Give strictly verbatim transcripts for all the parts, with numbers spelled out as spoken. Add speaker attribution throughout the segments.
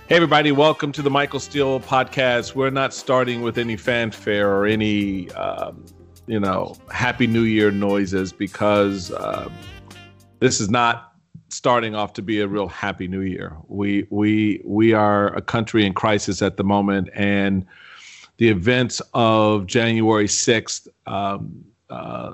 Speaker 1: Hey, everybody, welcome to the Michael Steele podcast. We're not starting with any fanfare or any, um, you know, Happy New Year noises because uh, this is not starting off to be a real Happy New Year. We, we, we are a country in crisis at the moment, and the events of January sixth um, uh,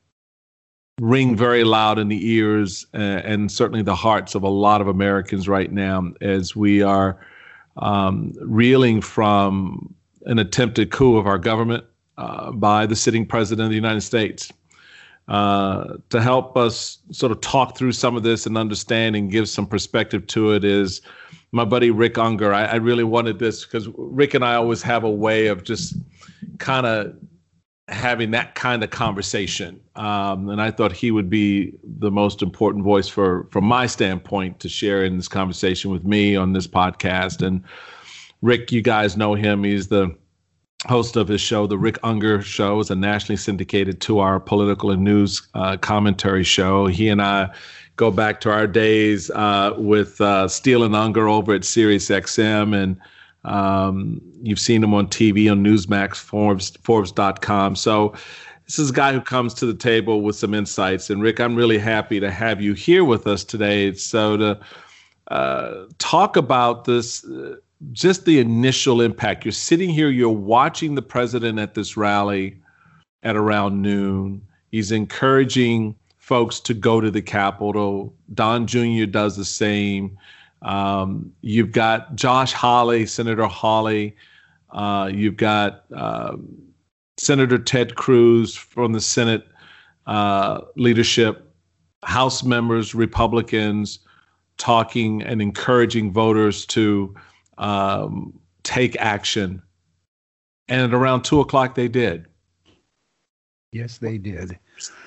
Speaker 1: ring very loud in the ears uh, and certainly the hearts of a lot of Americans right now as we are um, reeling from an attempted coup of our government uh, by the sitting president of the United States. Uh, to help us sort of talk through some of this and understand and give some perspective to it is my buddy Rick Unger. I, I really wanted this because Rick and I always have a way of just kind of having that kind of conversation. Um, and I thought he would be the most important voice for, from my standpoint, to share in this conversation with me on this podcast. And Rick, you guys know him. He's the host of his show, The Rick Unger Show. Is a nationally syndicated two-hour political and news uh, commentary show. He and I go back to our days uh, with uh, Steele and Unger over at Sirius X M, and Um, you've seen him on T V, on Newsmax, Forbes, Forbes dot com. So this is a guy who comes to the table with some insights. And Rick, I'm really happy to have you here with us today. So to uh, talk about this, uh, just the initial impact. You're sitting here, you're watching the president at this rally at around noon. He's encouraging folks to go to the Capitol. Don Junior does the same. Um, you've got Josh Hawley, Senator Hawley. Uh, you've got uh, Senator Ted Cruz from the Senate uh, leadership, House members, Republicans, talking and encouraging voters to um, take action. And at around two o'clock, they did.
Speaker 2: Yes, they did.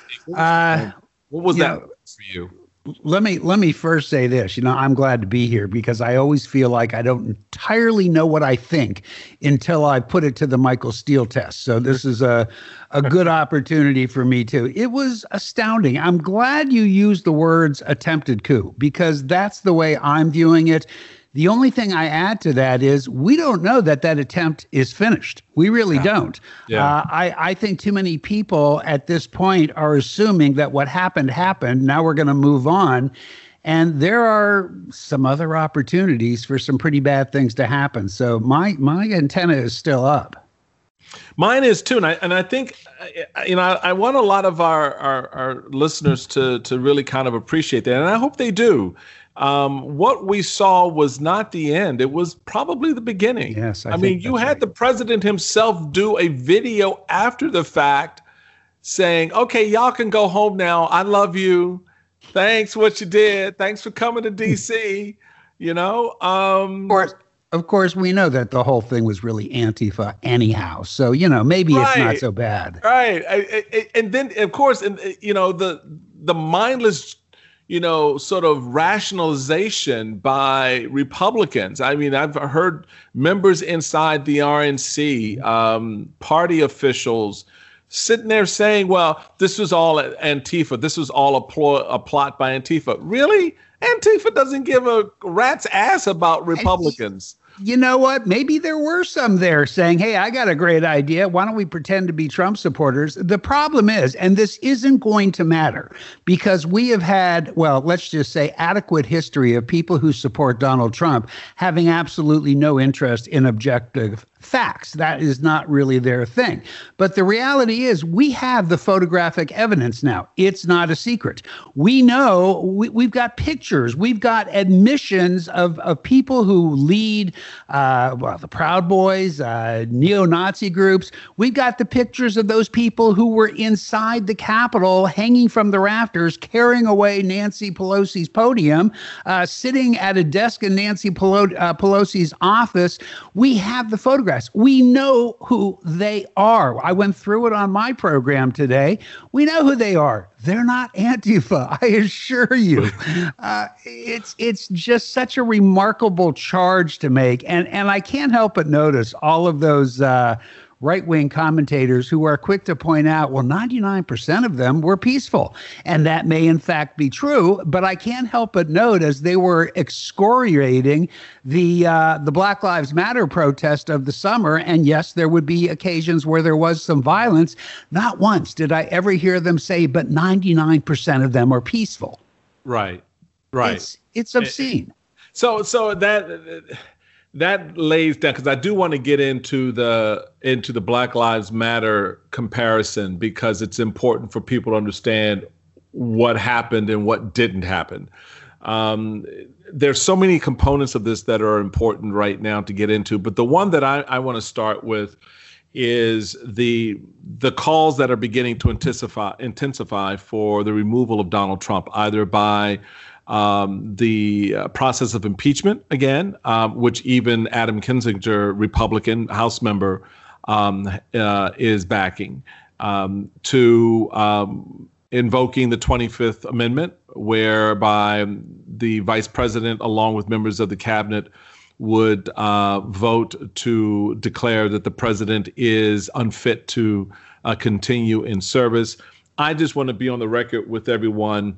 Speaker 2: Uh,
Speaker 1: what was that
Speaker 2: know,
Speaker 1: for you?
Speaker 2: Let me let me first say this. You know, I'm glad to be here because I always feel like I don't entirely know what I think until I put it to the Michael Steele test. So this is a a good opportunity for me too. It was astounding. I'm glad you used the words attempted coup because that's the way I'm viewing it. The only thing I add to that is we don't know that that attempt is finished. We really yeah. don't. Yeah. Uh, I, I think too many people at this point are assuming that what happened happened. Now we're going to move on. And there are some other opportunities for some pretty bad things to happen. So my my antenna is still up.
Speaker 1: Mine is too, and I and I think, you know, I, I want a lot of our, our our listeners to to really kind of appreciate that, and I hope they do. Um, what we saw was not the end. It was probably the beginning.
Speaker 2: Yes, I,
Speaker 1: I mean, you had
Speaker 2: right.
Speaker 1: the president himself do a video after the fact saying, okay, y'all can go home now. I love you. Thanks for what you did. Thanks for coming to D C, you know. Um,
Speaker 2: of course, of course, we know that the whole thing was really Antifa anyhow. So, you know, maybe right, it's not so bad.
Speaker 1: Right. I, I, and then, of course, and you know, the the mindless you know, sort of rationalization by Republicans. I mean, I've heard members inside the R N C, um, party officials, sitting there saying, well, this was all Antifa. This was all a, pl- a plot by Antifa. Really? Antifa doesn't give a rat's ass about Republicans.
Speaker 2: You know what? Maybe there were some there saying, hey, I got a great idea. Why don't we pretend to be Trump supporters? The problem is, and this isn't going to matter because we have had, well, let's just say adequate history of people who support Donald Trump having absolutely no interest in objective facts. That is not really their thing. But the reality is we have the photographic evidence now. It's not a secret. We know we, we've got pictures. We've got admissions of, of people who lead, uh, well, the Proud Boys, uh, neo-Nazi groups. We've got the pictures of those people who were inside the Capitol hanging from the rafters, carrying away Nancy Pelosi's podium, uh, sitting at a desk in Nancy Pelo- uh, Pelosi's office. We have the photographs. We know who they are. I went through it on my program today. We know who they are. They're not Antifa, I assure you. Uh, it's it's just such a remarkable charge to make. And, and I can't help but notice all of those uh, right-wing commentators who are quick to point out, well, ninety-nine percent of them were peaceful. And that may in fact be true, but I can't help but note as they were excoriating the uh, the Black Lives Matter protest of the summer, and yes, there would be occasions where there was some violence, not once did I ever hear them say, but ninety-nine percent of them are peaceful.
Speaker 1: Right, right.
Speaker 2: It's, it's obscene.
Speaker 1: So, so that that lays down, because I do want to get into the into the Black Lives Matter comparison, because it's important for people to understand what happened and what didn't happen. Um, there's so many components of this that are important right now to get into, but the one that I, I want to start with is the the calls that are beginning to intensify intensify for the removal of Donald Trump, either by um, the uh, process of impeachment again, um, which even Adam Kinzinger, Republican House member, um, uh, is backing, um, to um, invoking the twenty-fifth Amendment, whereby the vice president, along with members of the cabinet, would uh, vote to declare that the president is unfit to uh, continue in service. I just want to be on the record with everyone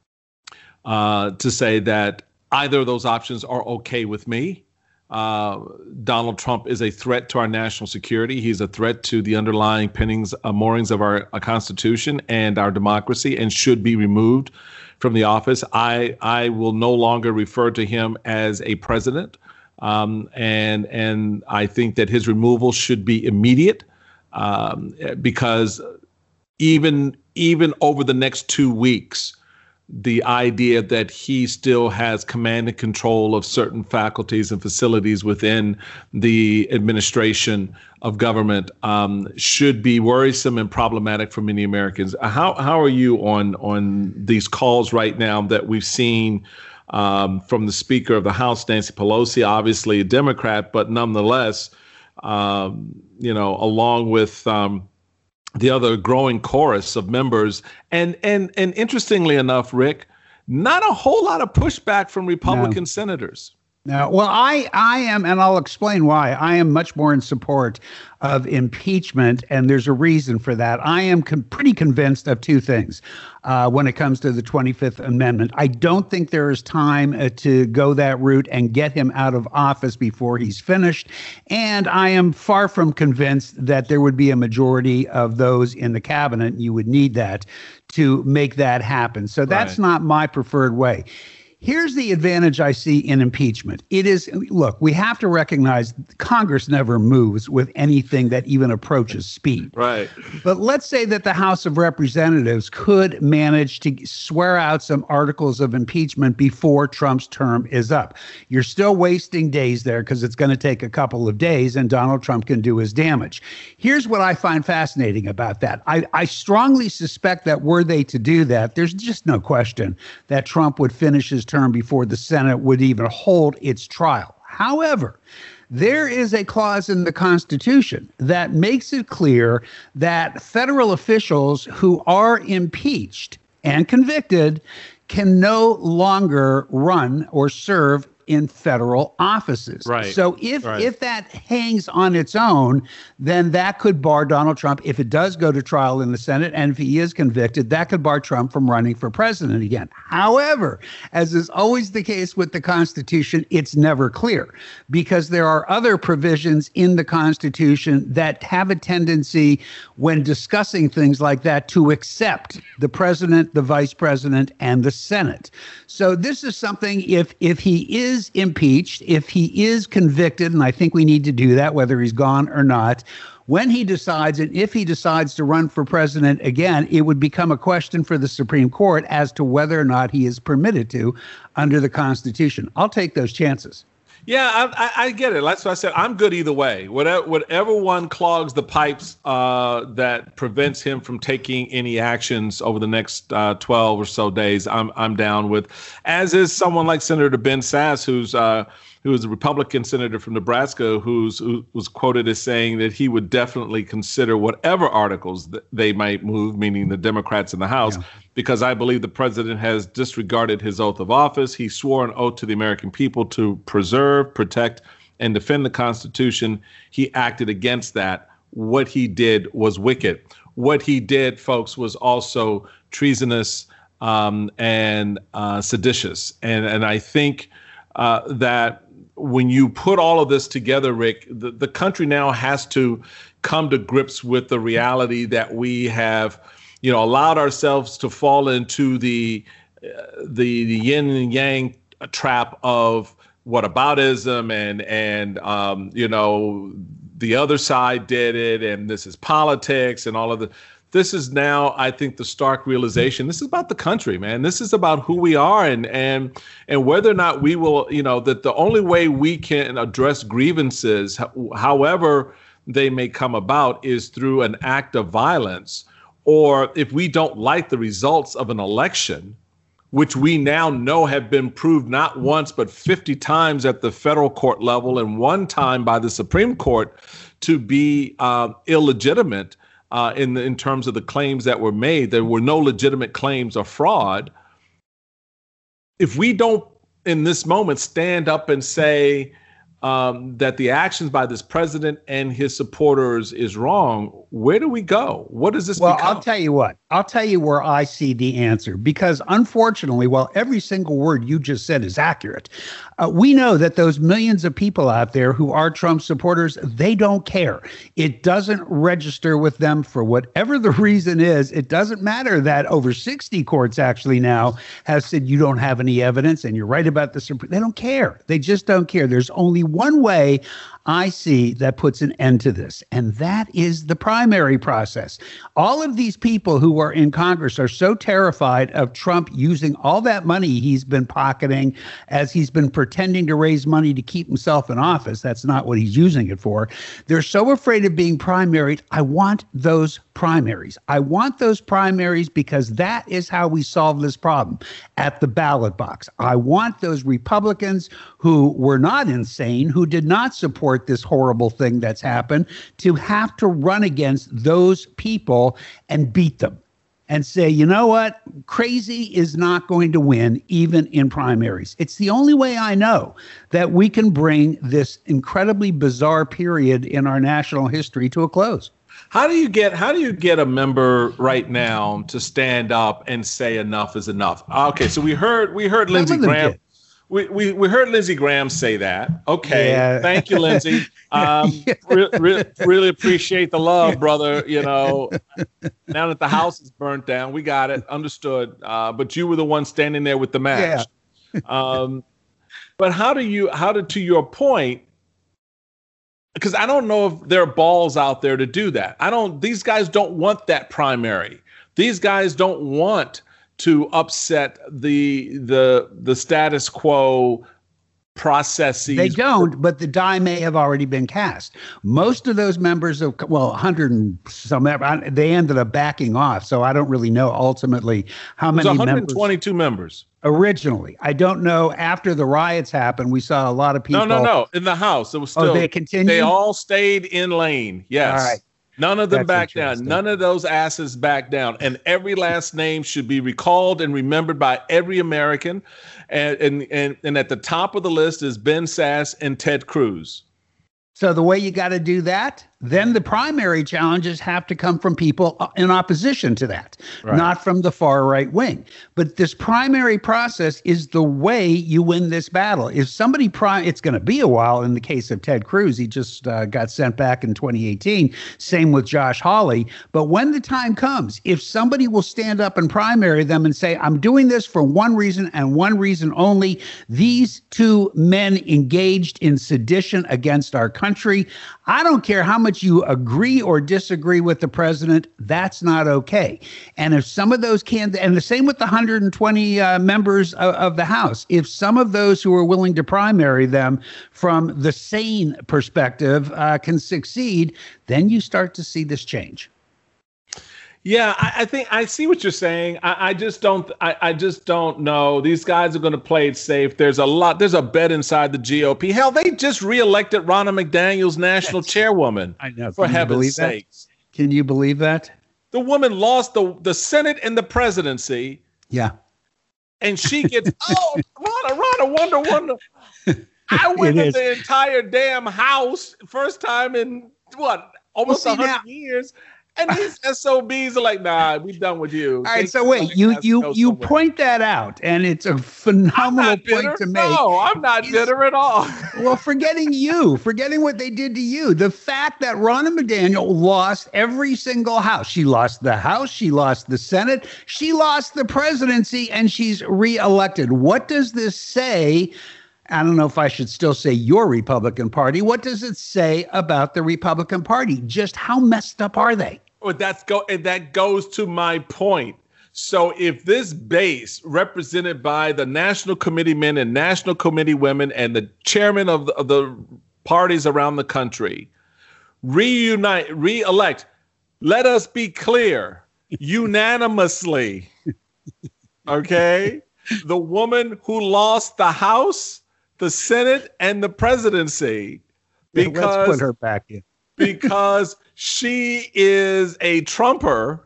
Speaker 1: uh, to say that either of those options are okay with me. Uh, Donald Trump is a threat to our national security. He's a threat to the underlying pinnings, uh, moorings of our, our Constitution and our democracy, and should be removed from the office. I, I will no longer refer to him as a president. Um, and and I think that his removal should be immediate, um, because even even over the next two weeks, the idea that he still has command and control of certain faculties and facilities within the administration of government um, should be worrisome and problematic for many Americans. How how are you on on these calls right now that we've seen Um, from the Speaker of the House, Nancy Pelosi, obviously a Democrat, but nonetheless, um, you know, along with um, the other growing chorus of members, and and and interestingly enough, Rick, not a whole lot of pushback from Republican
Speaker 2: No.
Speaker 1: senators.
Speaker 2: No, well, I, I am, and I'll explain why. I am much more in support of impeachment, and there's a reason for that. I am con- pretty convinced of two things uh, when it comes to the twenty-fifth Amendment. I don't think there is time uh, to go that route and get him out of office before he's finished, and I am far from convinced that there would be a majority of those in the cabinet. You would need that to make that happen. So that's
Speaker 1: Right.
Speaker 2: not my preferred way. Here's the advantage I see in impeachment. It is, look, we have to recognize Congress never moves with anything that even approaches speed.
Speaker 1: Right.
Speaker 2: But let's say that the House of Representatives could manage to swear out some articles of impeachment before Trump's term is up. You're still wasting days there because it's going to take a couple of days and Donald Trump can do his damage. Here's what I find fascinating about that. I, I strongly suspect that were they to do that, there's just no question that Trump would finish his term before the Senate would even hold its trial. However, there is a clause in the Constitution that makes it clear that federal officials who are impeached and convicted can no longer run or serve in federal offices.
Speaker 1: Right.
Speaker 2: So if
Speaker 1: Right.
Speaker 2: if that hangs on its own, then that could bar Donald Trump. If it does go to trial in the Senate, and if he is convicted, that could bar Trump from running for president again. However, as is always the case with the Constitution, it's never clear, because there are other provisions in the Constitution that have a tendency, when discussing things like that, to accept the president, the vice president, and the Senate. So this is something, if if he is impeached, if he is convicted, and I think we need to do that, whether he's gone or not, when he decides, and if he decides to run for president again, it would become a question for the Supreme Court as to whether or not he is permitted to under the Constitution. I'll take those chances.
Speaker 1: Yeah, I, I, I get it. That's what I said. I'm good either way. Whatever, whatever one clogs the pipes uh, that prevents him from taking any actions over the next uh, twelve or so days, I'm I'm down with. As is someone like Senator Ben Sasse, who's uh, who is a Republican senator from Nebraska, who's who was quoted as saying that he would definitely consider whatever articles that they might move, meaning the Democrats in the House. Yeah. Because I believe the president has disregarded his oath of office. He swore an oath to the American people to preserve, protect, and defend the Constitution. He acted against that what he did was wicked. What he did, folks, was also treasonous um, and uh, seditious. And and I think uh, that when you put all of this together, Rick, the, the country now has to come to grips with the reality that we have, you know, allowed ourselves to fall into the uh, the, the yin and yang trap of whataboutism and and um, you know, the other side did it, and this is politics and all of the. This is now, I think, the stark realization. This is about the country, man. This is about who we are, and and and whether or not we will, you know, that the only way we can address grievances, however they may come about, is through an act of violence, or if we don't like the results of an election, which we now know have been proved not once but fifty times at the federal court level and one time by the Supreme Court to be uh, illegitimate. Uh, in the, in terms of the claims that were made, there were no legitimate claims of fraud. If we don't, in this moment, stand up and say um, that the actions by this president and his supporters is wrong, where do we go? What does this
Speaker 2: well,
Speaker 1: become?
Speaker 2: I'll tell you what. I'll tell you where I see the answer, because unfortunately, while every single word you just said is accurate, uh, we know that those millions of people out there who are Trump supporters, they don't care. It doesn't register with them for whatever the reason is. It doesn't matter that over sixty courts actually now have said you don't have any evidence and you're right about the Supreme. They don't care. They just don't care. There's only one way I see that puts an end to this, and that is the primary process. All of these people who are in Congress are so terrified of Trump using all that money he's been pocketing as he's been pretending to raise money to keep himself in office. That's not what he's using it for. They're so afraid of being primaried. I want those primaries. I want those primaries because that is how we solve this problem at the ballot box. I want those Republicans who were not insane, who did not support this horrible thing that's happened, to have to run against those people and beat them and say, you know what, crazy is not going to win even in primaries. It's the only way I know that we can bring this incredibly bizarre period in our national history to a close.
Speaker 1: How do you get how do you get a member right now to stand up and say enough is enough? Okay, so we heard we heard Lindsey Graham. We, we we heard Lindsey Graham say that. Okay, yeah. Thank you, Lindsey. Um, re- re- really appreciate the love, brother. You know, now that the house is burnt down, we got it, understood. Uh, but you were the one standing there with the match. Yeah. um, but how do you how to to your point? Because I don't know if there are balls out there to do that. I don't. These guys don't want that primary. These guys don't want to upset the the the status quo processes.
Speaker 2: They don't, but the die may have already been cast. Most of those members of, well, one hundred and some, they ended up backing off. So I don't really know ultimately how many members.
Speaker 1: one hundred twenty-two members.
Speaker 2: Originally. I don't know. After the riots happened, we saw a lot of people.
Speaker 1: No, no, no. In the House, it was still.
Speaker 2: Oh, they continued?
Speaker 1: They all stayed in lane. Yes. All right. None of them back down. None of those asses back down. And every last name should be recalled and remembered by every American. And and and, and at the top of the list is Ben Sasse and Ted Cruz.
Speaker 2: So the way you got to do that, then the primary challenges have to come from people in opposition to that, right, not from the far right wing. But this primary process is the way you win this battle. If somebody prime, it's going to be a while. In the case of Ted Cruz, he just uh, got sent back in twenty eighteen. Same with Josh Hawley. But when the time comes, if somebody will stand up and primary them and say, I'm doing this for one reason and one reason only, these two men engaged in sedition against our country, I don't care how much you agree or disagree with the president, that's not okay. And if some of those can, and the same with the one hundred twenty uh, members of, of the House, if some of those who are willing to primary them from the sane perspective uh, can succeed, then you start to see this change.
Speaker 1: Yeah, I, I think I see what you're saying. I, I just don't. I, I just don't know. These guys are going to play it safe. There's a lot. There's a bet inside the G O P. Hell, they just reelected Ronna McDaniel's national That's, chairwoman.
Speaker 2: I know.
Speaker 1: For heaven's sakes.
Speaker 2: Can you believe that?
Speaker 1: The woman lost the the Senate and the presidency.
Speaker 2: Yeah.
Speaker 1: And she gets oh Ronna Ronna Wonder Wonder. I went in the entire damn House first time in what almost
Speaker 2: Well,
Speaker 1: one
Speaker 2: see,
Speaker 1: hundred
Speaker 2: now-
Speaker 1: years. And these S O Bs are like, nah, we done with you.
Speaker 2: All right,
Speaker 1: Take
Speaker 2: so
Speaker 1: your
Speaker 2: wait,
Speaker 1: black
Speaker 2: you
Speaker 1: ass to
Speaker 2: you
Speaker 1: go
Speaker 2: you
Speaker 1: somewhere.
Speaker 2: point that out, and it's a
Speaker 1: I'm
Speaker 2: phenomenal
Speaker 1: not bitter.
Speaker 2: point to make.
Speaker 1: No, I'm not
Speaker 2: Is-
Speaker 1: bitter at all.
Speaker 2: Well, forgetting you, forgetting what they did to you, the fact that Ronna McDaniel lost every single house. She lost the House, she lost the Senate, she lost the presidency, and she's reelected. What does this say? I don't know if I should still say your Republican Party. What does it say about the Republican Party? Just how messed up are they?
Speaker 1: Well, that's go and that goes to my point. So if this base represented by the National Committee men and National Committee women and the chairman of the, of the parties around the country reunite, re-elect, let us be clear, unanimously, okay? The woman who lost the House, the Senate, and the presidency because
Speaker 2: Let's put her back in.
Speaker 1: because she is a Trumper.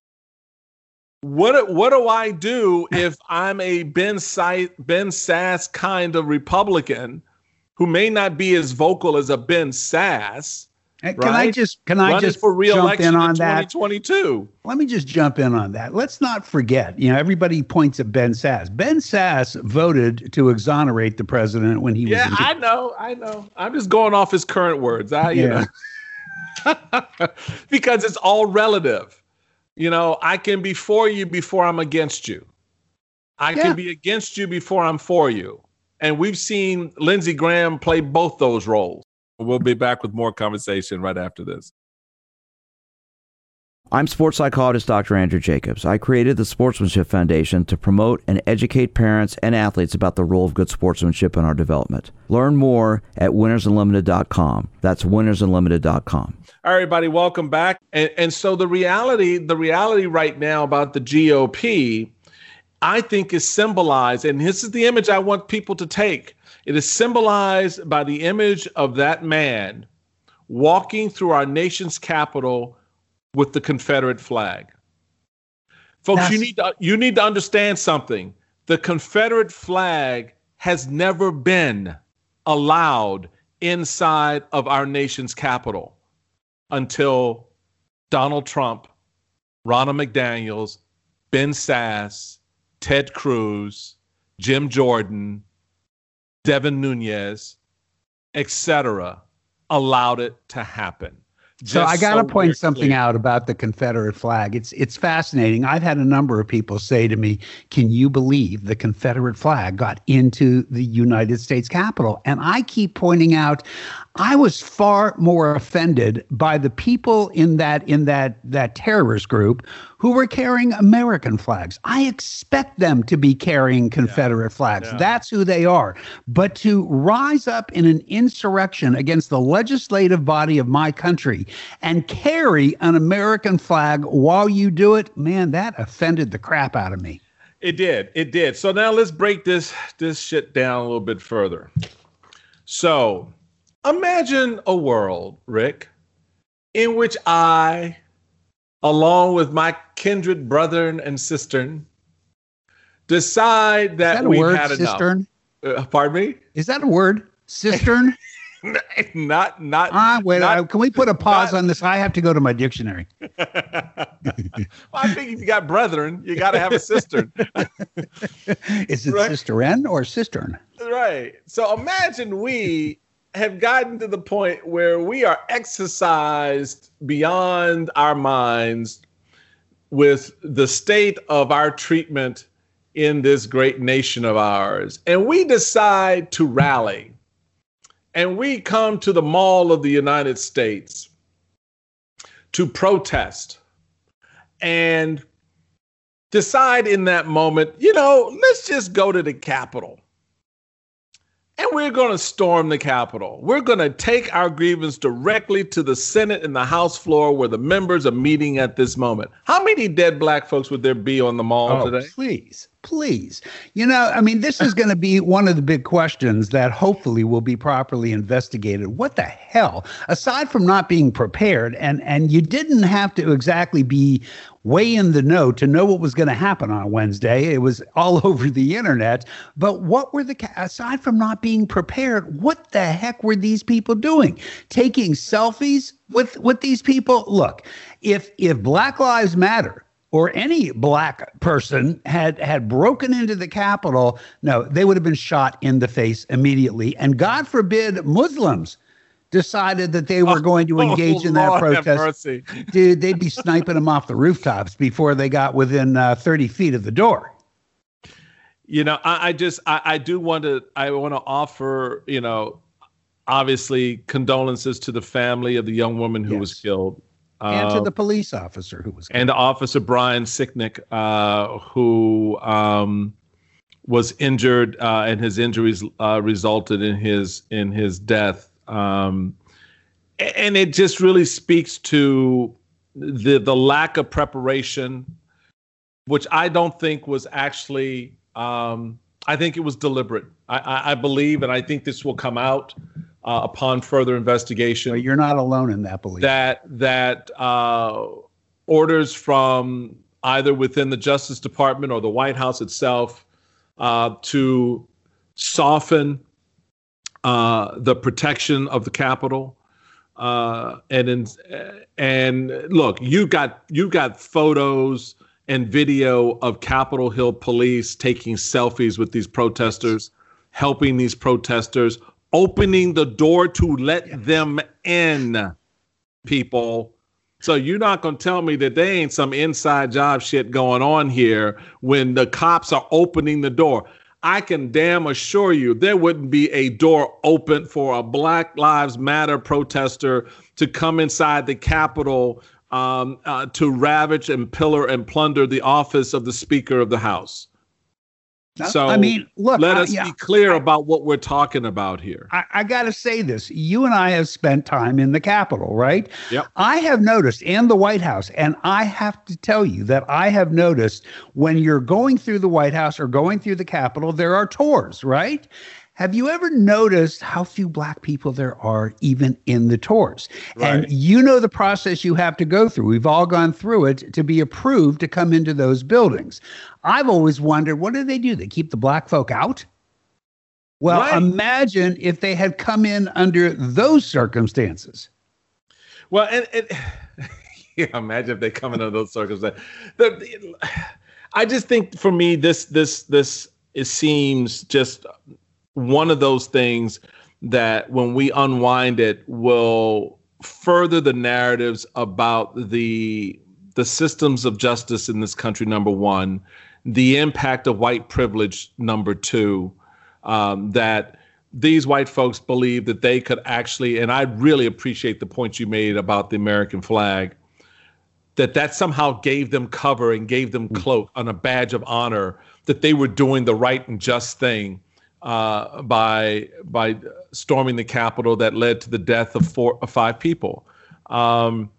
Speaker 1: What what do I do if I'm a Ben Si- Ben Sass kind of Republican who may not be as vocal as a Ben Sass?
Speaker 2: Can
Speaker 1: right?
Speaker 2: I just can I
Speaker 1: Running
Speaker 2: just
Speaker 1: for
Speaker 2: jump
Speaker 1: re-election
Speaker 2: in on
Speaker 1: in
Speaker 2: that?
Speaker 1: twenty twenty-two.
Speaker 2: Let me just jump in on that. Let's not forget, you know, everybody points at Ben Sass. Ben Sass voted to exonerate the president when he was
Speaker 1: Yeah,
Speaker 2: in
Speaker 1: I know, I know. I'm just going off his current words. I, you
Speaker 2: Yeah.
Speaker 1: know, because it's all relative. You know, I can be for you before I'm against you. I
Speaker 2: Yeah.
Speaker 1: can be against you before I'm for you. And we've seen Lindsey Graham play both those roles. We'll be back with more conversation right after this.
Speaker 3: I'm sports psychologist Doctor Andrew Jacobs. I created the Sportsmanship Foundation to promote and educate parents and athletes about the role of good sportsmanship in our development. Learn more at winners unlimited dot com. That's winners unlimited dot com.
Speaker 1: All right, everybody, welcome back. And, and so the reality, the reality right now about the G O P, I think is symbolized, and this is the image I want people to take. It is symbolized by the image of that man walking through our nation's capital with the Confederate flag. Folks,
Speaker 2: That's-
Speaker 1: you need to, you need to understand something. The Confederate flag has never been allowed inside of our nation's capital until Donald Trump, Ronna McDaniels, Ben Sass, Ted Cruz, Jim Jordan, Devin Nunes, et cetera, allowed it to happen.
Speaker 2: So
Speaker 1: Just
Speaker 2: I got to
Speaker 1: so
Speaker 2: point
Speaker 1: we're
Speaker 2: something
Speaker 1: clear.
Speaker 2: out about the Confederate flag. It's it's fascinating. I've had a number of people say to me, "Can you believe the Confederate flag got into the United States Capitol?" And I keep pointing out, I was far more offended by the people in that in that that terrorist group who were carrying American flags. I expect them to be carrying Confederate flags.
Speaker 1: Yeah.
Speaker 2: That's who they are. But to rise up in an insurrection against the legislative body of my country and carry an American flag while you do it, man, that offended the crap out of me.
Speaker 1: It did. It did. So now let's break this this shit down a little bit further. So imagine a world, Rick, in which I, along with my kindred brethren and sister, decide that,
Speaker 2: Is that a
Speaker 1: we've
Speaker 2: word,
Speaker 1: had
Speaker 2: cistern?
Speaker 1: enough. Uh, pardon me?
Speaker 2: Is that a word? Cistern?
Speaker 1: not, not.
Speaker 2: Ah, wait,
Speaker 1: not-
Speaker 2: uh, can we put a pause
Speaker 1: not-
Speaker 2: on this? I have to go to my dictionary.
Speaker 1: Well, I think if you got brethren, you got to have a cistern.
Speaker 2: Is it
Speaker 1: Right.
Speaker 2: cistern or cistern?
Speaker 1: Right. So imagine we have gotten to the point where we are exercised beyond our minds with the state of our treatment in this great nation of ours. And we decide to rally. And we come to the Mall of the United States to protest and decide in that moment, you know, let's just go to the Capitol. And we're going to storm the Capitol. We're going to take our grievance directly to the Senate and the House floor where the members are meeting at this moment. How many dead black folks would there be on the mall
Speaker 2: Oh,
Speaker 1: today?
Speaker 2: please. Please. You know, I mean, this is going to be one of the big questions that hopefully will be properly investigated. What the hell? Aside from not being prepared, and, and you didn't have to exactly be way in the know to know what was going to happen on Wednesday. It was all over the internet. But what were the, aside from not being prepared, what the heck were these people doing? Taking selfies with, with these people? Look, if if Black Lives Matter or any black person had had broken into the Capitol, no, they would have been shot in the face immediately. And God forbid Muslims decided that they were going to engage oh, in that Lord protest. Dude, they'd be sniping them off the rooftops before they got within uh, thirty feet of the door.
Speaker 1: You know, I, I just, I, I do want to, I want to offer, you know, obviously condolences to the family of the young woman who yes. was killed.
Speaker 2: And to the police officer who was killed.
Speaker 1: And to Officer Brian Sicknick, uh, who um, was injured, uh, and his injuries uh, resulted in his in his death. Um, and it just really speaks to the the lack of preparation, which I don't think was actually. Um, I think it was deliberate. I, I, I believe, and I think this will come out Uh, upon further investigation.
Speaker 2: But you're not alone in that belief.
Speaker 1: That that uh, orders from either within the Justice Department or the White House itself uh, to soften uh, the protection of the Capitol. Uh, and in, and look, you got you got photos and video of Capitol Hill police taking selfies with these protesters, helping these protesters, opening the door to let yeah. them in, people. So you're not going to tell me that there ain't some inside job shit going on here when the cops are opening the door. I can damn assure you there wouldn't be a door open for a Black Lives Matter protester to come inside the Capitol um, uh, to ravage and pillar and plunder the office of the Speaker of the House. So
Speaker 2: I mean, look,
Speaker 1: let us
Speaker 2: I, yeah,
Speaker 1: be clear
Speaker 2: I,
Speaker 1: about what we're talking about here.
Speaker 2: I, I got to say this. You and I have spent time in the Capitol, right?
Speaker 1: Yep.
Speaker 2: I have noticed, and the White House, and I have to tell you that I have noticed when you're going through the White House or going through the Capitol, there are tours, right? Have you ever noticed how few black people there are even in the tours? Right. And you know the process you have to go through. We've all gone through it to be approved to come into those buildings. I've always wondered, what do they do? They keep the black folk out? Well, right. Imagine if they had come in under those circumstances.
Speaker 1: Well, and, and yeah, imagine if they come in under those circumstances. The, the, I just think for me, this this this it seems just one of those things that when we unwind it will further the narratives about the the systems of justice in this country, number one, the impact of white privilege, number two, um, that these white folks believe that they could actually, and I really appreciate the point you made about the American flag, that that somehow gave them cover and gave them cloak on a badge of honor, that they were doing the right and just thing uh, by by storming the Capitol that led to the death of four or five people. Um,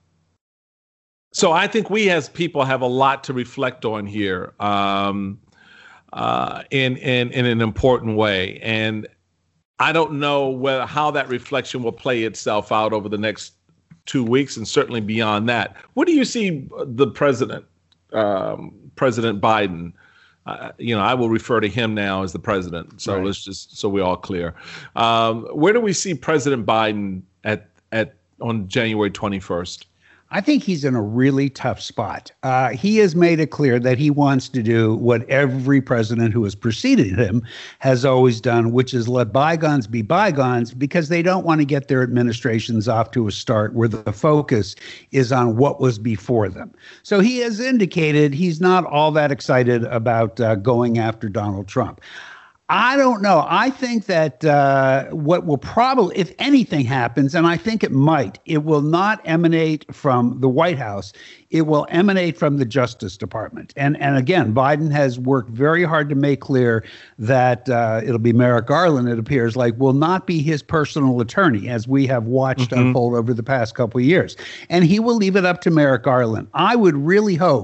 Speaker 1: so I think we as people have a lot to reflect on here um, uh, in, in in an important way. And I don't know whether how that reflection will play itself out over the next two weeks and certainly beyond that. What do you see the president, um, President Biden? Uh, you know, I will refer to him now as the president. So right. let's just so we're all clear. Um, where do we see President Biden at at on January twenty-first?
Speaker 2: I think he's in a really tough spot. Uh, he has made it clear that he wants to do what every president who has preceded him has always done, which is let bygones be bygones, because they don't want to get their administrations off to a start where the focus is on what was before them. So he has indicated he's not all that excited about uh, going after Donald Trump. I don't know. I think that uh, what will probably, if anything happens, and I think it might, it will not emanate from the White House. It will emanate from the Justice Department. And and again, Biden has worked very hard to make clear that uh, it'll be Merrick Garland, it appears like, will not be his personal attorney, as we have watched mm-hmm. unfold over the past couple of years. And he will leave it up to Merrick Garland. I would really hope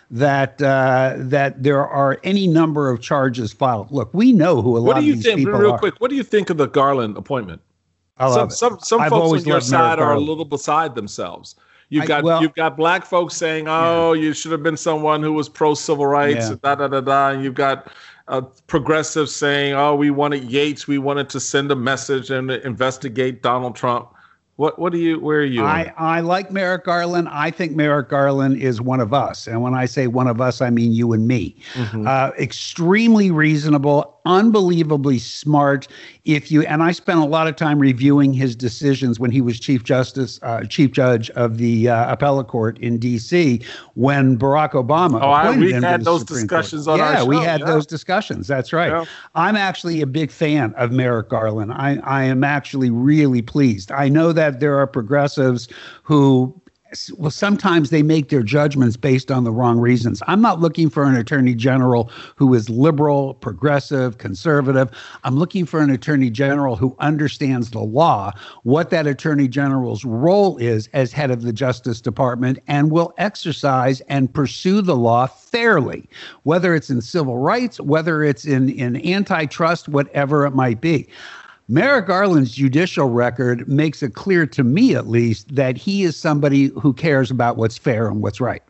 Speaker 2: that uh, that there are any number of charges filed. Look, we know who a lot
Speaker 1: What do you
Speaker 2: of these
Speaker 1: think,
Speaker 2: people
Speaker 1: real
Speaker 2: are.
Speaker 1: quick? What do you think of the Garland appointment?
Speaker 2: I love
Speaker 1: some
Speaker 2: it.
Speaker 1: some some
Speaker 2: I've
Speaker 1: folks
Speaker 2: always
Speaker 1: on your
Speaker 2: loved Merrick
Speaker 1: side are a
Speaker 2: Garland.
Speaker 1: little beside themselves. You've
Speaker 2: I-
Speaker 1: got
Speaker 2: well-
Speaker 1: you've got black folks saying, "Oh, you should have been someone who was pro civil rights,"
Speaker 2: Yeah.
Speaker 1: and da da da da. And you've got uh, progressives saying, "Oh, we wanted Yates, we wanted to send a message and investigate Donald Trump." What what do you? Where are you? on
Speaker 2: I,
Speaker 1: it?
Speaker 2: I like Merrick Garland. I think Merrick Garland is one of us. And when I say one of us, I mean you and me.
Speaker 1: Mm-hmm.
Speaker 2: Uh, extremely reasonable, unbelievably smart. If you and I spent a lot of time reviewing his decisions when he was Chief Justice, uh, Chief Judge of the uh, Appellate Court in D C when Barack Obama
Speaker 1: Oh, I-
Speaker 2: appointed
Speaker 1: we
Speaker 2: him to
Speaker 1: had
Speaker 2: the
Speaker 1: those
Speaker 2: Supreme Court.
Speaker 1: discussions on
Speaker 2: yeah,
Speaker 1: our
Speaker 2: we
Speaker 1: show,
Speaker 2: had
Speaker 1: yeah.
Speaker 2: those discussions. That's right.
Speaker 1: Yeah.
Speaker 2: I'm actually a big fan of Merrick Garland. I, I am actually really pleased. I know that there are progressives who, well, sometimes they make their judgments based on the wrong reasons. I'm not looking for an attorney general who is liberal, progressive, conservative. I'm looking for an attorney general who understands the law, what that attorney general's role is as head of the Justice Department, and will exercise and pursue the law fairly, whether it's in civil rights, whether it's in, in antitrust, whatever it might be. Merrick Garland's judicial record makes it clear to me, at least, that he is somebody who cares about what's fair and what's right.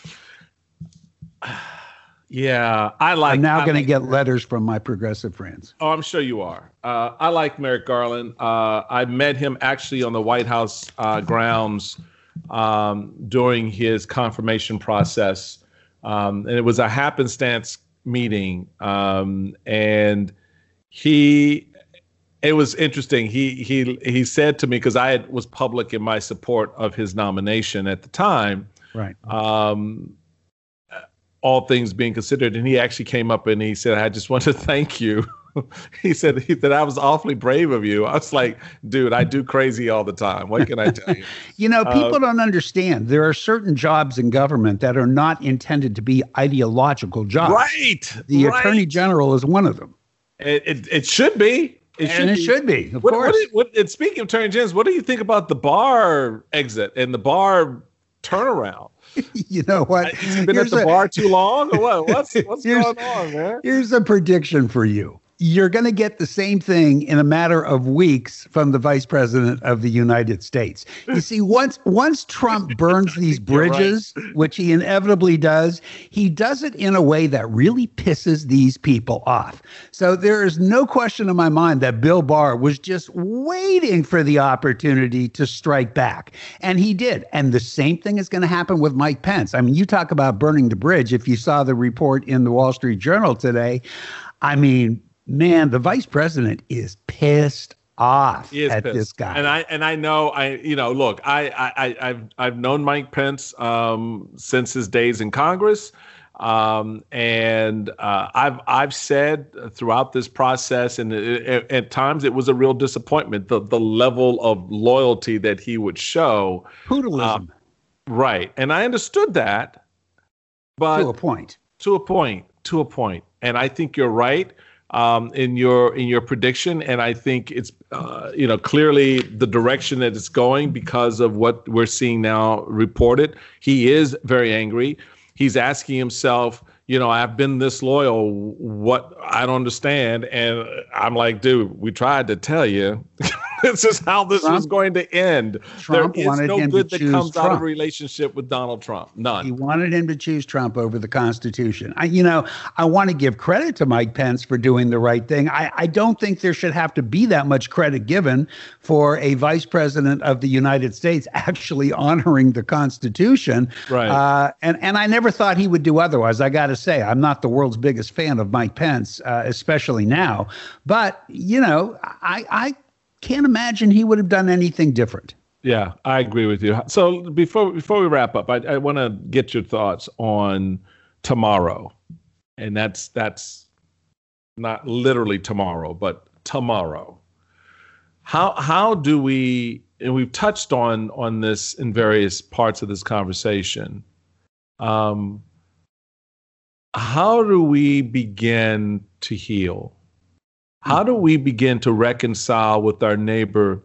Speaker 1: Yeah, I like.
Speaker 2: I'm now
Speaker 1: I
Speaker 2: going to
Speaker 1: like-
Speaker 2: get letters from my progressive friends.
Speaker 1: Oh, I'm sure you are. Uh, I like Merrick Garland. Uh, I met him actually on the White House uh, grounds um, during his confirmation process, um, and it was a happenstance meeting. Um, and he, it was interesting. He he he said to me, because I had, was public in my support of his nomination at the time.
Speaker 2: Right.
Speaker 1: Um, all things being considered, and he actually came up and he said, "I just want to thank you." he said he said I was awfully brave of you. I was like, dude, I do crazy all the time. What can I tell you?
Speaker 2: You know, people
Speaker 1: Uh,
Speaker 2: don't understand. There are certain jobs in government that are not intended to be ideological jobs.
Speaker 1: Right.
Speaker 2: The
Speaker 1: right.
Speaker 2: attorney general is one of them.
Speaker 1: It, it, it should be. It
Speaker 2: and it
Speaker 1: be.
Speaker 2: should be, of
Speaker 1: What,
Speaker 2: course.
Speaker 1: what, do you- what, and speaking of attorney generals, what do you think about the bar exit and the bar turnaround?
Speaker 2: You know what?
Speaker 1: Has he been
Speaker 2: Here's
Speaker 1: at the
Speaker 2: a-
Speaker 1: bar too long, or what? What's what's
Speaker 2: Here's-
Speaker 1: going on, man?
Speaker 2: Here's a prediction for you. You're going to get the same thing in a matter of weeks from the vice president of the United States. You see, once once Trump burns these
Speaker 1: You're right.
Speaker 2: bridges, which he inevitably does, he does it in a way that really pisses these people off. So there is no question in my mind that Bill Barr was just waiting for the opportunity to strike back. And he did. And the same thing is going to happen with Mike Pence. I mean, you talk about burning the bridge. If you saw the report in the Wall Street Journal today, I mean, man, the vice president is pissed off
Speaker 1: He is
Speaker 2: at
Speaker 1: pissed.
Speaker 2: this guy.
Speaker 1: And I and I know I you know look I I I- I've I've known Mike Pence um, since his days in Congress, um, and uh, I've I've said throughout this process, and it, it- at times it was a real disappointment the the level of loyalty that he would show.
Speaker 2: Poodleism
Speaker 1: Right, and I understood that, but
Speaker 2: to a point.
Speaker 1: to a point, to a point, and I think you're right um, in your in your prediction, and I think it's uh, you know clearly the direction that it's going because of what we're seeing now reported. He is very angry. He's asking himself, you know, I've been this loyal. What I don't understand, and I'm like, dude, we tried to tell you. This is how this
Speaker 2: Trump-
Speaker 1: was going to end.
Speaker 2: Trump
Speaker 1: there is
Speaker 2: wanted
Speaker 1: no
Speaker 2: him to
Speaker 1: good that
Speaker 2: choose
Speaker 1: comes out of
Speaker 2: Trump.
Speaker 1: a relationship with Donald Trump. None.
Speaker 2: He wanted him to choose Trump over the Constitution. I, you know, I want to give credit to Mike Pence for doing the right thing. I, I don't think there should have to be that much credit given for a vice president of the United States actually honoring the Constitution.
Speaker 1: Right.
Speaker 2: Uh, and, and I never thought he would do otherwise. I got to say, I'm not the world's biggest fan of Mike Pence, uh, especially now. But, you know, I, I can't imagine he would have done anything different.
Speaker 1: Yeah, I agree with you. So before before we wrap up, I, I want to get your thoughts on tomorrow, and that's that's not literally tomorrow, but tomorrow. How how do we? And we've touched on on this in various parts of this conversation. Um, how do we begin to heal? How do we begin to reconcile with our neighbor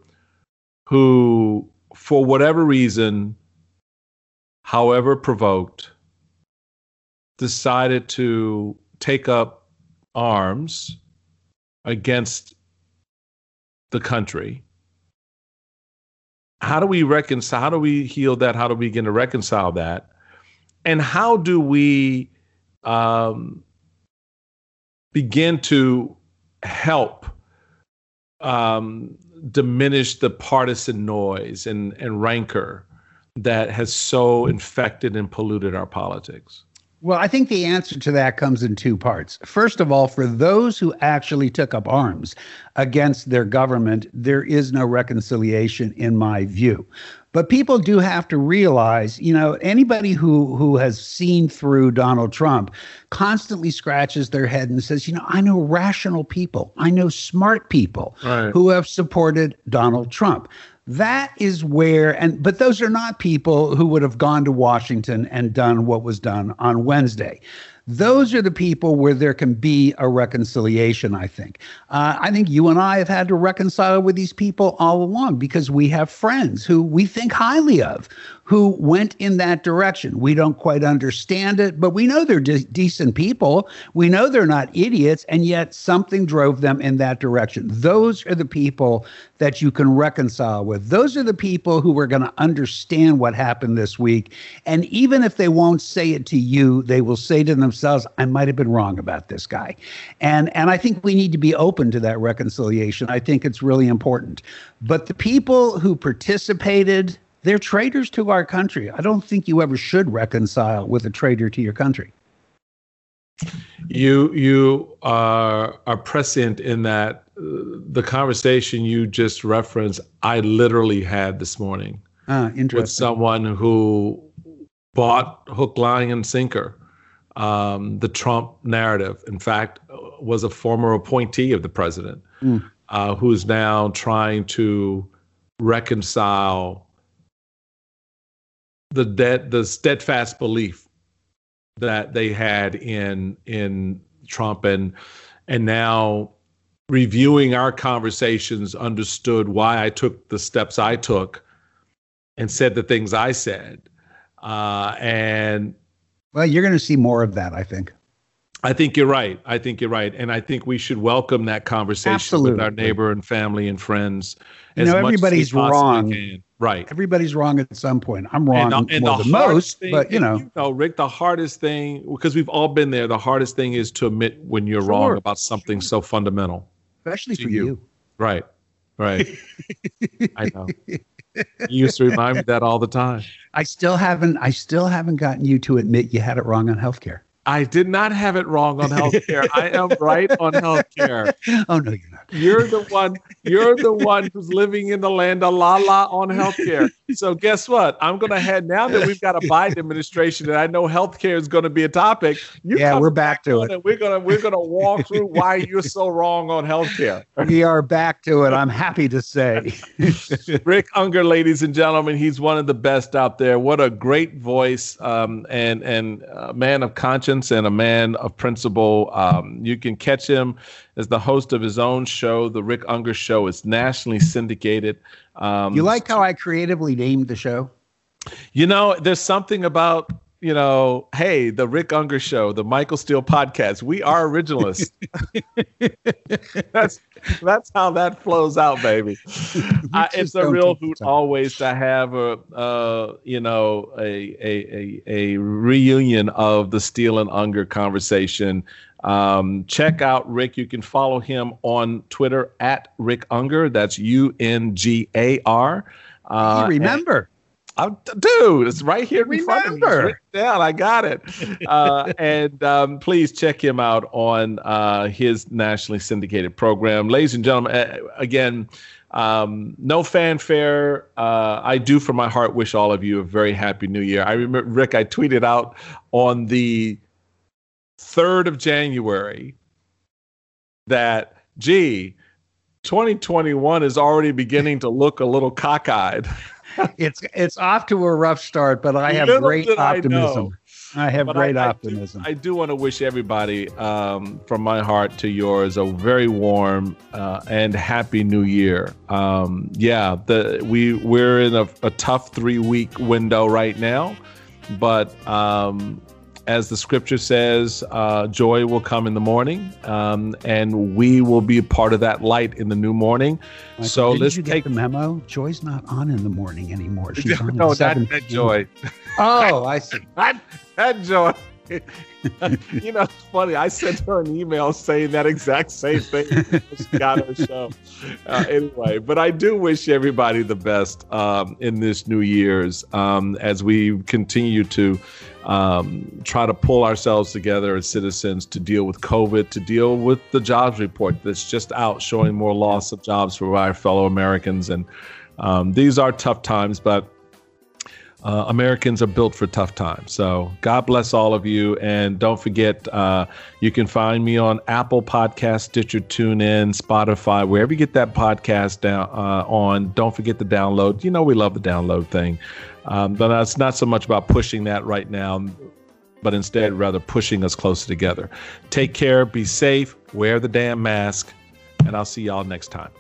Speaker 1: who, for whatever reason, however provoked, decided to take up arms against the country. How do we reconcile? How do we heal that? How do we begin to reconcile that? And how do we um, begin to help um, diminish the partisan noise and, and rancor that has so infected and polluted our politics?
Speaker 2: Well, I think the answer to that comes in two parts. First of all, for those who actually took up arms against their government, there is no reconciliation in my view. But people do have to realize, you know, anybody who who has seen through Donald Trump constantly scratches their head and says, you know, I know rational people, I know smart people right. who have supported Donald Trump. That is where, and but those are not people who would have gone to Washington and done what was done on Wednesday. Those are the people where there can be a reconciliation, I think. Uh, I think you and I have had to reconcile with these people all along because we have friends who we think highly of, who went in that direction. We don't quite understand it, but we know they're de- decent people. We know they're not idiots, and yet something drove them in that direction. Those are the people that you can reconcile with. Those are the people who are going to understand what happened this week. And even if they won't say it to you, they will say to themselves, I might have been wrong about this guy. And, and I think we need to be open to that reconciliation. I think it's really important. But the people who participated, they're traitors to our country. I don't think you ever should reconcile with a traitor to your country.
Speaker 1: You you are, are prescient in that uh, the conversation you just referenced, I literally had this morning
Speaker 2: ah, interesting.
Speaker 1: with someone who bought hook, line, and sinker um, the Trump narrative. In fact, was a former appointee of the president mm. uh, who's now trying to reconcile the dead, the steadfast belief that they had in in Trump, and and now reviewing our conversations, understood why I took the steps I took and said the things I said. Uh, and
Speaker 2: well, you're going to see more of that, I think.
Speaker 1: I think you're right. I think you're right. And I think we should welcome that conversation Absolutely. with our neighbor and family and friends.
Speaker 2: You know, everybody's wrong.
Speaker 1: Can. Right.
Speaker 2: Everybody's wrong at some point. I'm wrong
Speaker 1: and, and
Speaker 2: more than most,
Speaker 1: thing,
Speaker 2: but you know.
Speaker 1: you know, Rick, the hardest thing, because we've all been there, the hardest thing is to admit when you're sure. wrong about something sure. so fundamental.
Speaker 2: Especially for you.
Speaker 1: you. Right. Right. I know. You used to remind me that all the time.
Speaker 2: I still haven't, I still haven't gotten you to admit you had it wrong on healthcare.
Speaker 1: I did not have it wrong on healthcare. I am right on healthcare.
Speaker 2: Oh no, you're not.
Speaker 1: You're the one. You're the one who's living in the land of la la on healthcare. So guess what? I'm going to head now that we've got a Biden administration, and I know healthcare is going to be a topic. You
Speaker 2: yeah, we're back, back to it.
Speaker 1: it. We're gonna we're gonna walk through why you're so wrong on healthcare.
Speaker 2: We are back to it. I'm happy to say.
Speaker 1: Rick Ungar, ladies and gentlemen, he's one of the best out there. What a great voice, um, and and a man of conscience and a man of principle. Um, you can catch him as the host of his own show, The Rick Ungar Show. It's nationally syndicated. Um,
Speaker 2: you like how I creatively named the show?
Speaker 1: You know, there's something about, you know, hey, The Rick Ungar Show, the Michael Steele podcast. We are originalists. that's that's how that flows out, baby. Uh, it's a real hoot always to have a, uh, you know, a, a a a reunion of the Steele and Ungar conversation. Um, check out Rick. You can follow him on Twitter at Rick Ungar. That's U N G A R.
Speaker 2: Uh, remember.
Speaker 1: I'm, dude, it's right here in
Speaker 2: Remember.
Speaker 1: front of me. It's written down. I got it. Uh, and um, please check him out on uh, his nationally syndicated program. Ladies and gentlemen, uh, again, um, no fanfare. Uh, I do from my heart wish all of you a very happy new year. I remember, Rick, I tweeted out on the third of January that, gee, twenty twenty-one is already beginning to look a little cockeyed.
Speaker 2: It's it's off to a rough start, but I have
Speaker 1: Little
Speaker 2: great optimism. I, I have
Speaker 1: but
Speaker 2: great
Speaker 1: I, I
Speaker 2: optimism.
Speaker 1: Do, I do want to wish everybody, um, from my heart to yours, a very warm uh, and happy New Year. Um, yeah, the we we're in a, a tough three week window right now, but um, as the scripture says, uh, joy will come in the morning, um, and we will be a part of that light in the new morning.
Speaker 2: Michael,
Speaker 1: so
Speaker 2: didn't
Speaker 1: let's
Speaker 2: you
Speaker 1: take
Speaker 2: get the memo. Joy's not on in the morning anymore. She's on
Speaker 1: no,
Speaker 2: at seven.
Speaker 1: not that Joy.
Speaker 2: Oh, I see.
Speaker 1: Not that Joy. You know, it's funny. I sent her an email saying that exact same thing. She got her show. Uh, anyway, but I do wish everybody the best um, in this New Year's um, as we continue to um, try to pull ourselves together as citizens to deal with COVID, to deal with the jobs report that's just out showing more loss of jobs for our fellow Americans. And um, these are tough times, but Uh, Americans are built for tough times. So God bless all of you. And don't forget, uh, you can find me on Apple Podcasts, Stitcher, TuneIn, Spotify, wherever you get that podcast down uh, on. Don't forget to download. You know, we love the download thing. Um, but it's not so much about pushing that right now, but instead rather pushing us closer together. Take care. Be safe. Wear the damn mask. And I'll see y'all next time.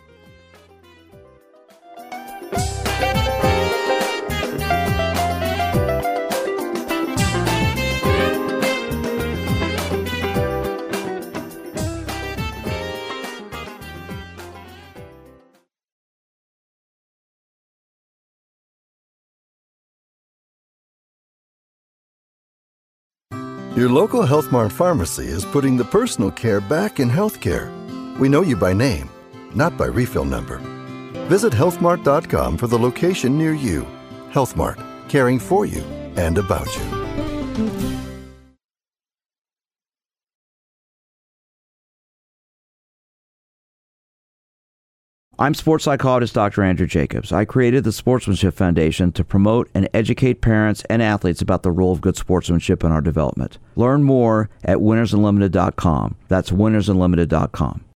Speaker 4: Your local Health Mart pharmacy is putting the personal care back in healthcare. We know you by name, not by refill number. Visit health mart dot com for the location near you. Health Mart, caring for you and about you.
Speaker 3: I'm sports psychologist Doctor Andrew Jacobs. I created the Sportsmanship Foundation to promote and educate parents and athletes about the role of good sportsmanship in our development. Learn more at winners unlimited dot com. That's winners unlimited dot com.